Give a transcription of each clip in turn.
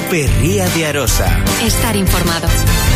Cope Ría de Arosa. Estar informado.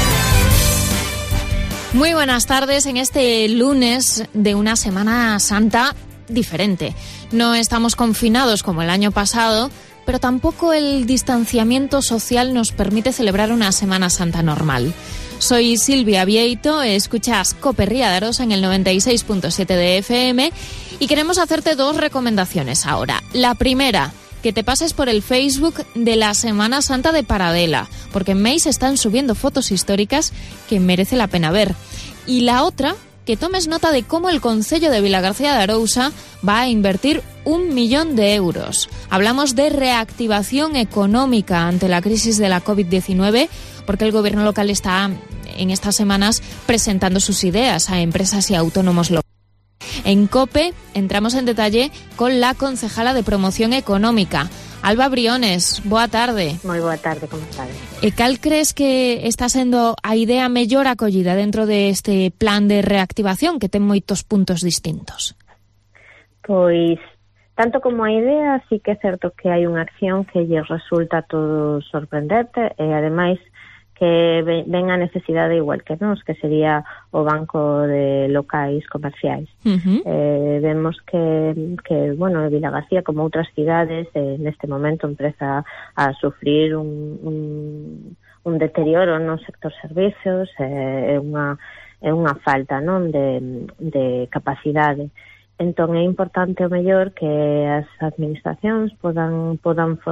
Muy buenas tardes en este lunes de una Semana Santa diferente. No estamos confinados como el año pasado, pero tampoco el distanciamiento social nos permite celebrar una Semana Santa normal. Soy Silvia Vieito, escuchas Cope Ría de Arosa en el 96.7 de FM y queremos hacerte dos recomendaciones ahora. La primera, que te pases por el Facebook de la Semana Santa de Paradela, porque en Meis están subiendo fotos históricas que merece la pena ver. Y la otra, que tomes nota de cómo el Concello de Vilagarcía de Arousa va a invertir 1 millón de euros. Hablamos de reactivación económica ante la crisis de la COVID-19, porque el gobierno local está en estas semanas presentando sus ideas a empresas y autónomos locales. En COPE entramos en detalle con la concejala de Promoción Económica, Alba Briones. Boa tarde. Moi boa tarde, como estades? E cal crees que está sendo a idea mellor acollida dentro de plan de reactivación que ten moitos puntos distintos? Pois, tanto como a idea, sí que é certo que hai unha acción que lle resulta todo sorprendente e, ademais, que ven a necesidade igual que nos, que sería o banco de locais comerciais. Vemos que bueno, Vilagarcía, como outras cidades, neste momento empreza a sufrir un deterioro no sector servicios, é unha falta, non, de capacidade. Entón é importante o mellor que as administracións podan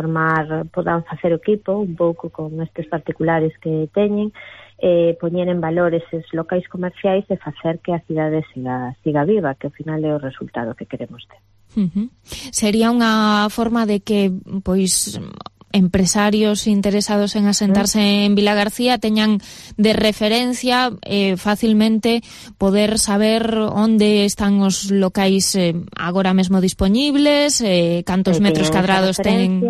facer equipo un pouco con estes particulares que teñen, poñer en valor eses locais comerciais e facer que a cidade siga viva, que ao final é o resultado que queremos ter. Sería unha forma de que, pois, empresarios interesados en asentarse en Vilagarcía teñan de referencia facilmente poder saber onde están os locais agora mesmo dispoñibles, cantos metros cadrados ten.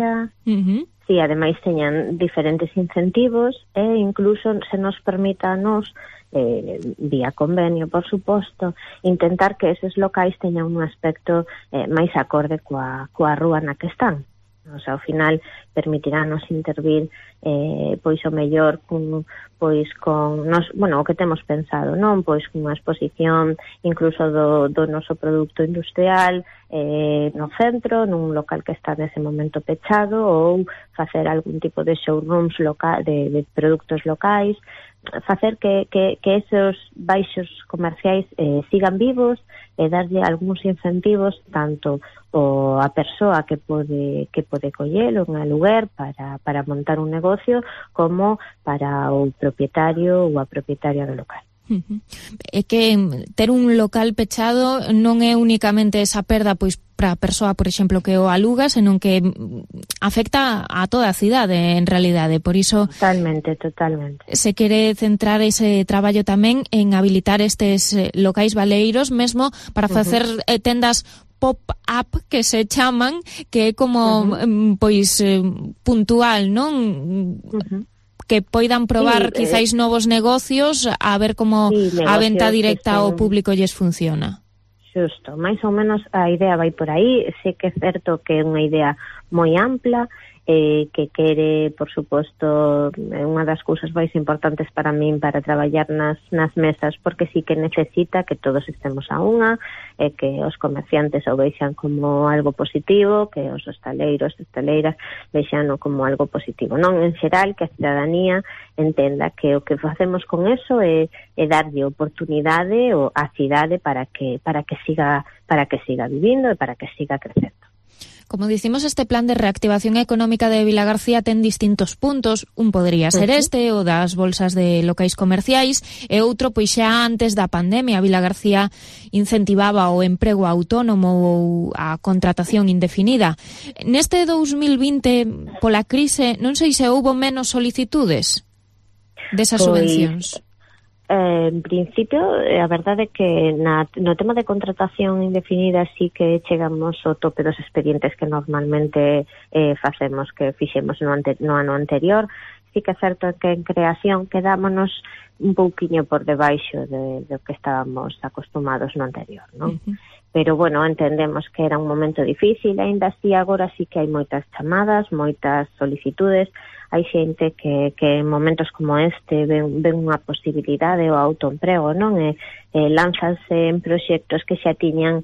Sí, ademais teñan diferentes incentivos e incluso se nos permita a nos vía convenio, por suposto, intentar que eses locais teñan un aspecto máis acorde coa rúa na que están. O sea, ao final permitirános intervir pois o mellor con nos, bueno, o que temos pensado, non? Pois cunha exposición incluso do noso produto industrial no centro, nun local que está nese momento pechado, ou facer algún tipo de showrooms de produtos locais, facer que esos baixos comerciais sigan vivos e darlle algúns incentivos tanto a persoa que pode collelo en aluguer para montar un negocio como para o propietario ou a propietaria do local. É que ter un local pechado non é únicamente esa perda pois para a persoa, por exemplo, que o aluga, senón que afecta a toda a cidade en realidade. Por iso totalmente se quere centrar ese traballo tamén en habilitar estes locais baleiros mesmo para facer tendas pop-up que se chaman, que é como pois puntual, non? Que poidan probar quizáis novos negocios a ver como a venta directa ao público lles funciona. Xusto, máis ou menos a idea vai por aí. Sei que é certo que é unha idea moi ampla, que quere, por suposto, unha das cousas máis importantes para min para traballar nas mesas, porque sí que necesita que todos estemos a unha, que os comerciantes o vexan como algo positivo, que os hostaleiros, hostaleiras vexan como algo positivo, non? En xeral, que a cidadanía entenda que o que facemos con eso é darlle oportunidade á cidade para que siga vivindo e para que siga crecendo. Como dicimos, este plan de reactivación económica de Vilagarcía ten distintos puntos. Un podría ser o das bolsas de locais comerciais, e outro, pois xa antes da pandemia, Vilagarcía incentivaba o emprego autónomo ou a contratación indefinida. Neste 2020, pola crise, non sei se houbo menos solicitudes desas subvencións. En principio, a verdade é que no tema de contratación indefinida sí que chegamos ao tope dos expedientes que normalmente fixemos no ano anterior. Sí que é certo que en creación quedámonos un pouquiño por debaixo do que estábamos acostumados no anterior, non? pero bueno, entendemos que era un momento difícil, ainda así agora sí que hai moitas chamadas, moitas solicitudes. Hai xente que en momentos como este ven unha posibilidade o autoemprego, non? Lánzanse en proxectos que xa tiñan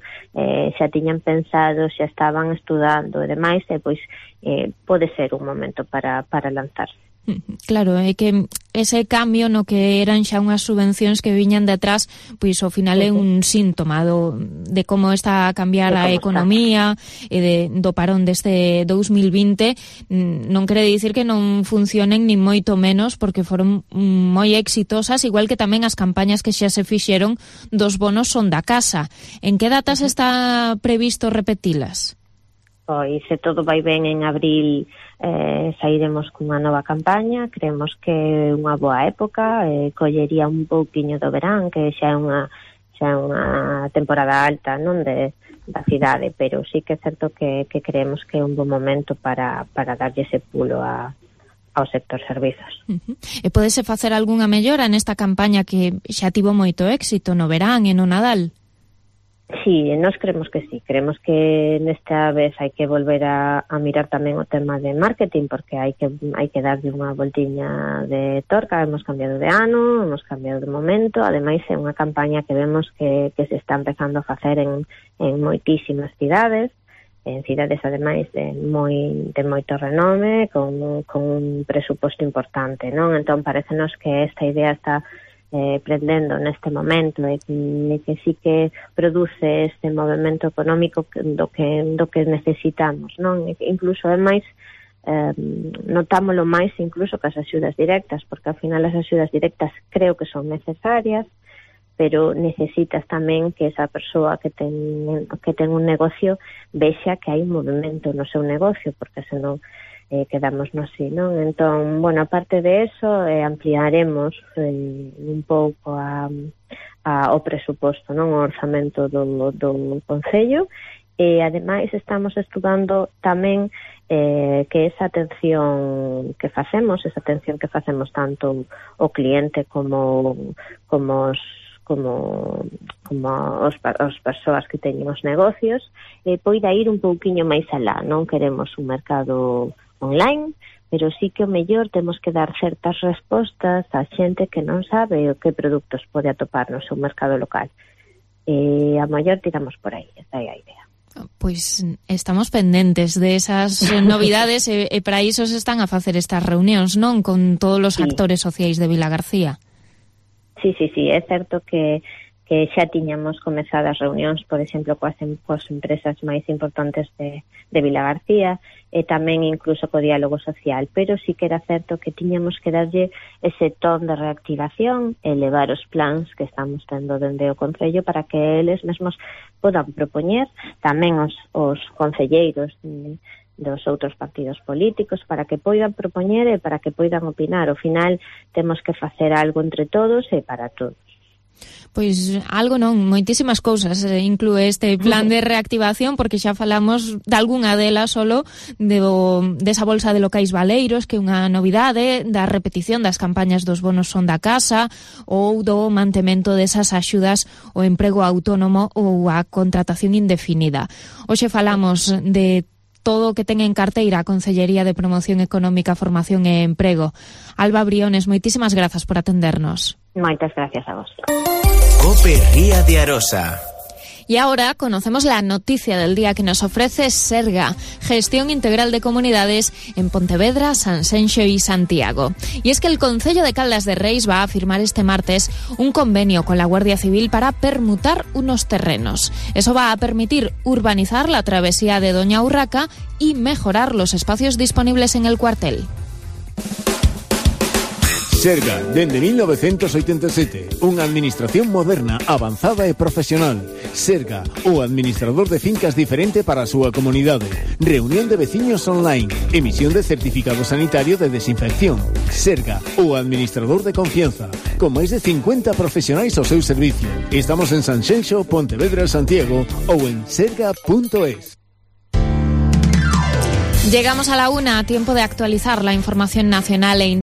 pensado, xa estaban estudando e demais, e pois pode ser un momento para lanzarse. Claro, é que ese cambio no que eran xa unhas subvencións que viñan detrás, pois ao final é un síntoma de como está a cambiar a economía e do parón deste 2020. Non quere dicir que non funcionen ni moito menos, porque foron moi exitosas, igual que tamén as campañas que xa se fixeron dos bonos son da casa. En que datas está previsto repetilas? Pois se todo vai ben, en abril sairemos cunha nova campaña. Creemos que é unha boa época, collería un pouquiño do verán, que xa é unha temporada alta, non, da cidade, pero sí que é certo que creemos que é un bon momento para darlle ese pulo ao sector servizos. E podese facer algunha mellora nesta campaña que xa tivo moito éxito no verán e no Nadal? Sí, nós creemos que sí. Creemos que nesta vez hai que volver a mirar tamén o tema de marketing, porque hai que darlle unha voltiña de torca. Hemos cambiado de ano, hemos cambiado de momento. Ademais, é unha campaña que vemos que se está empezando a facer en moitísimas cidades, ademais de moito renome, con un presuposto importante, non? Entón, parecenos que esta idea está prendendo neste momento e que sí que produce este movimento económico do que necesitamos, non? Incluso é máis notámolo máis incluso que as axudas directas, porque ao final as axudas directas creo que son necesarias, pero necesitas tamén que esa persoa que ten un negocio vexa que hai un movimento no seu negocio, porque senón quedamos así, non? Entón, bueno, aparte de eso, ampliaremos un pouco o presuposto, non? O orzamento do Concello, e ademais estamos estudando tamén que esa atención que facemos tanto o cliente como as persoas que teñen os negocios, poida ir un pouquiño máis alá. Non queremos un mercado online, pero sí que o mellor temos que dar certas respostas a xente que non sabe o que produtos pode atopar no seu mercado local. A mellor tiramos por aí, esa é a idea. Pois estamos pendentes de esas novidades e para iso se están a facer estas reunións, non? Con todos os actores sociais de Vilagarcía. Sí, é certo que xa tiñamos comezado as reunións, por exemplo, coas empresas máis importantes de Vilagarcía, e tamén incluso co diálogo social, pero sí que era certo que tiñamos que darlle ese ton de reactivación e elevar os plans que estamos tendo dende o Concello para que eles mesmos podan propoñer tamén os concelleiros dos outros partidos políticos para que poidan propoñer e para que poidan opinar. Ao final temos que facer algo entre todos e para todos. Pois algo non, moitísimas cousas inclúe este plan de reactivación, porque xa falamos de algunha delas solo, desa bolsa de locais baleiros, que é unha novidade, da repetición das campañas dos bonos son da casa, ou do mantemento desas axudas ao emprego autónomo ou a contratación indefinida. Hoxe falamos de todo o que ten en carteira a Concellería de Promoción Económica, Formación e Emprego. Alba Briones, moitísimas grazas por atendernos. Moitas gracias a vos. COPE Ría de Arosa. Y ahora conocemos la noticia del día que nos ofrece Serga, Gestión Integral de Comunidades en Pontevedra, Sanxenxo y Santiago. Y es que el Concello de Caldas de Reis va a firmar este martes un convenio con la Guardia Civil para permutar unos terrenos. Eso va a permitir urbanizar la travesía de Doña Urraca y mejorar los espacios disponibles en el cuartel. Serga, dende 1987, unha administración moderna, avanzada e profesional. Serga, o administrador de fincas diferente para a súa comunidade. Reunión de veciños online, emisión de certificado sanitario de desinfección. Serga, o administrador de confianza, con máis de 50 profesionais ao seu servicio. Estamos en Sanxenxo, Pontevedra, Santiago ou en serga.es. Llegamos a la 1, tiempo de actualizar la información nacional e